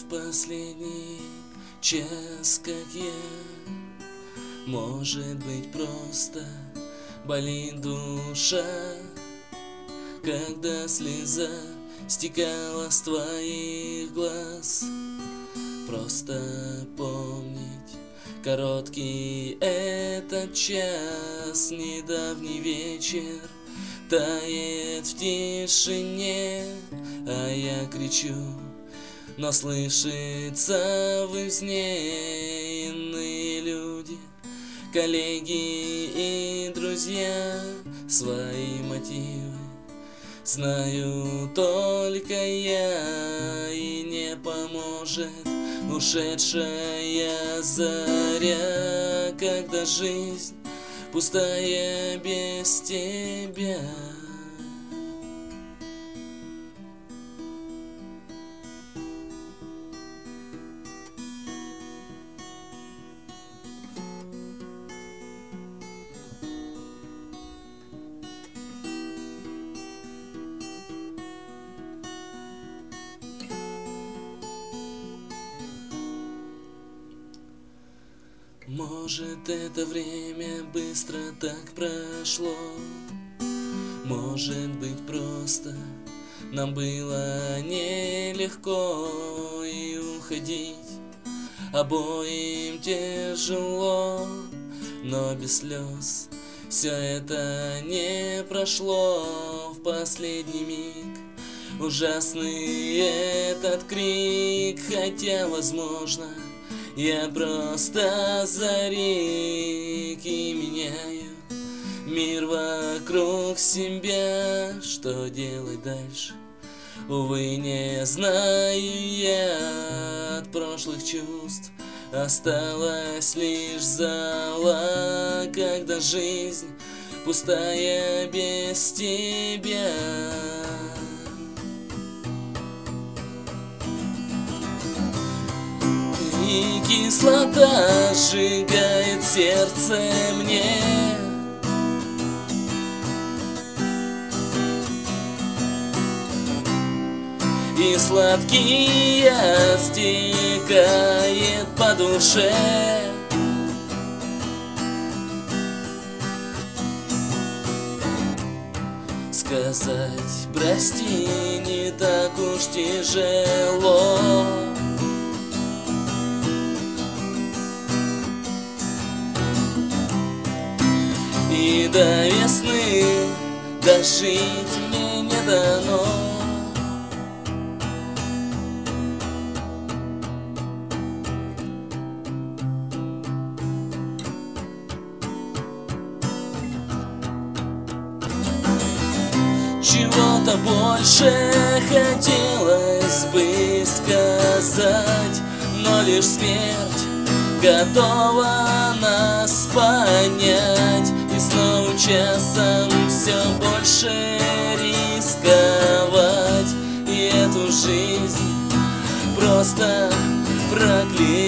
в последний час, как я. Может быть, просто болит душа, когда слеза стекала с твоих глаз. Просто помнить короткий этот час, недавний вечер тает в тишине, а я кричу, но слышится в изне. Иные люди, коллеги и друзья, свои мотивы знаю только я, и не поможет ушедшая заря, когда жизнь пустая без тебя. Может, это время быстро так прошло, может быть, просто нам было нелегко и уходить обоим тяжело, но без слез все это не прошло. В последний миг ужасный этот крик, хотя, возможно, я просто зарик и меняю мир вокруг себя. Что делать дальше, увы, не знаю я. От прошлых чувств осталась лишь зола, когда жизнь пустая без тебя. И кислота сжигает сердце мне, и сладкий яд стекает по душе. Сказать прости не так уж тяжело, и до весны дожить мне не дано. Чего-то больше хотелось бы сказать, но лишь смерть готова нас понять. И с новым часом все больше рисковать, и эту жизнь просто проклинать.